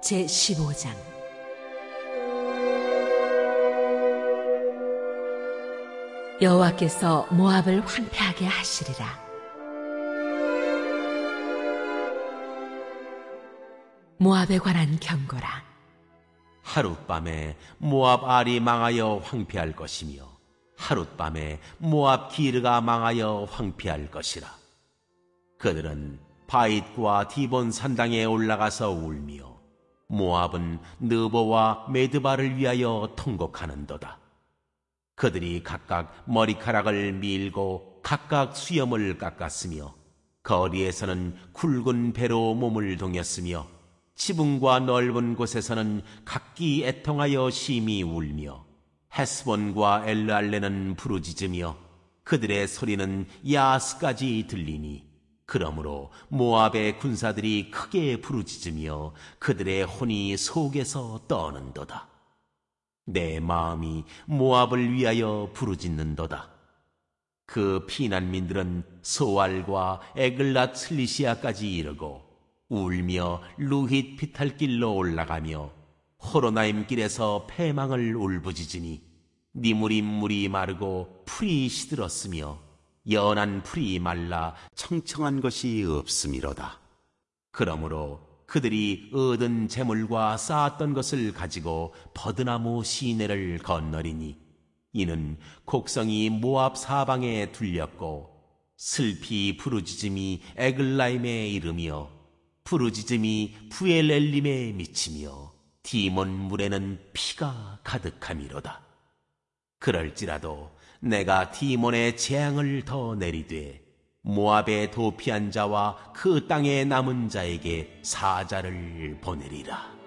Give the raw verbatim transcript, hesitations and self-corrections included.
제십오 장. 여호와께서 모압을 황폐하게 하시리라. 모압에 관한 경고라. 하룻밤에 모압 알이 망하여 황폐할 것이며 하룻밤에 모압 기르가 망하여 황폐할 것이라. 그들은 바잇과 디본 산당에 올라가서 울며 모압은 느보와 메드바를 위하여 통곡하는도다. 그들이 각각 머리카락을 밀고 각각 수염을 깎았으며 거리에서는 굵은 배로 몸을 동였으며 지붕과 넓은 곳에서는 각기 애통하여 심히 울며 헤스본과 엘르알레는 부르짖으며 그들의 소리는 야하스까지 들리니 그러므로 모압의 군사들이 크게 부르짖으며 그들의 혼이 속에서 떠는도다. 내 마음이 모압을 위하여 부르짖는도다. 그 피난민들은 소알과 에글랏 슬리시아까지 이르고 울며 루힛 피탈길로 올라가며 호로나임 길에서 패망을 울부짖으니 니무림 물이 마르고 풀이 시들었으며 연한 풀이 말라 청청한 것이 없음이로다. 그러므로 그들이 얻은 재물과 쌓았던 것을 가지고 버드나무 시내를 건너리니 이는 곡성이 모압 사방에 둘렸고 슬피 부르짖음이 에글라임에 이르며 부르짖음이 부엘엘림에 미치며 디몬 물에는 피가 가득함이로다. 그럴지라도 내가 디몬의 재앙을 더 내리되 모압의 도피한 자와 그 땅에 남은 자에게 사자를 보내리라.